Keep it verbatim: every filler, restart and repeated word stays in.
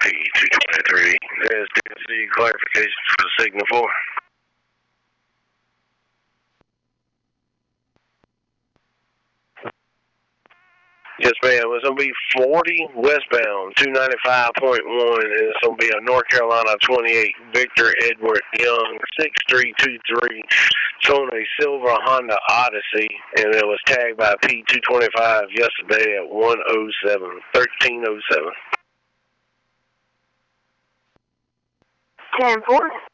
P two twenty-three. There's Tennessee clarification for the signal four. Yes, ma'am. It's going to be forty westbound, two ninety-five point one, and it's going to be a North Carolina twenty-eight, Victor Edward Young, six three two three. It's on a silver Honda Odyssey, and it was tagged by P two twenty-five yesterday at one oh seven, thirteen oh seven. ten four.